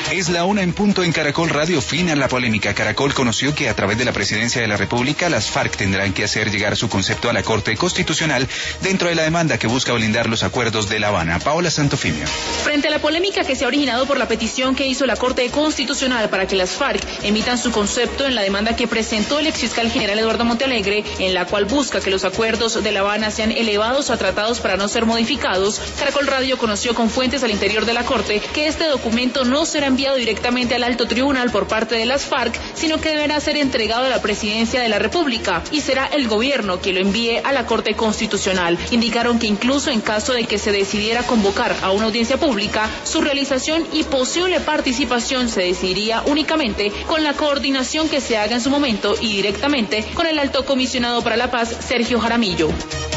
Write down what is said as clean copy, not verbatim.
Es la 1 en punto en Caracol Radio. Fin a la polémica. Caracol conoció que a través de la Presidencia de la República, las FARC tendrán que hacer llegar su concepto a la Corte Constitucional dentro de la demanda que busca blindar los acuerdos de La Habana. Paola Santofimio. Frente a la polémica que se ha originado por la petición que hizo la Corte Constitucional para que las FARC emitan su concepto en la demanda que presentó el exfiscal general Eduardo Montealegre, en la cual busca que los acuerdos de La Habana sean elevados a tratados para no ser modificados, Caracol Radio conoció con fuentes al interior de la Corte que este documento no será enviado directamente al alto tribunal por parte de las FARC, sino que deberá ser entregado a la Presidencia de la República y será el gobierno que lo envíe a la Corte Constitucional. Indicaron que incluso en caso de que se decidiera convocar a una audiencia pública, su realización y posible participación se decidiría únicamente con la coordinación que se haga en su momento y directamente con el Alto Comisionado para la Paz, Sergio Jaramillo.